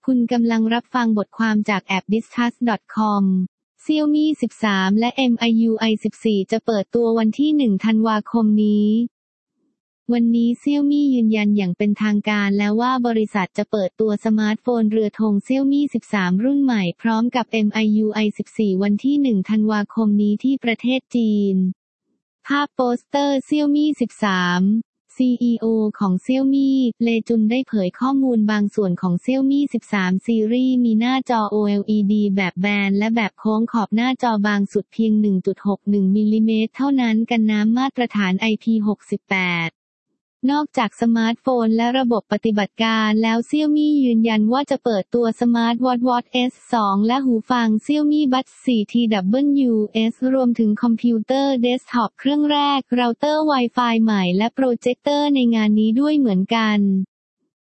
คุณกำลังรับฟังบทความจากแอป discuss.com Xiaomi 13 และ MIUI 14 จะเปิดตัววันที่ 1 ธันวาคมนี้ วันนี้ Xiaomi ยืนยันอย่างเป็นทางการแล้วว่าบริษัทจะเปิดตัวสมาร์ทโฟนเรือธง Xiaomi 13 รุ่นใหม่พร้อมกับ MIUI 14 วันที่ 1 ธันวาคมนี้ที่ประเทศจีน ภาพโปสเตอร์ Xiaomi 13 CEO ของ Xiaomi เลจุนได้เผยข้อมูลบางส่วนของ Xiaomi 13 ซีรีส์มีหน้าจอ OLED แบบแบนและแบบโค้งขอบหน้าจอบางสุดเพียง 1.61 มิลลิเมตรเท่านั้นกันน้ำมาตรฐาน IP68 นอกจากสมาร์ทโฟนและระบบปฏิบัติการแล้ว Xiaomi ยืนยันว่าจะเปิดตัวสมาร์ทวอทช์ Watch S2 และหูฟัง Xiaomi Buds 4 TWS รวมถึงคอมพิวเตอร์เดสก์ท็อปเครื่องแรกเราเตอร์ Wi-Fi ใหม่และโปรเจคเตอร์ในงานนี้ด้วยเหมือนกัน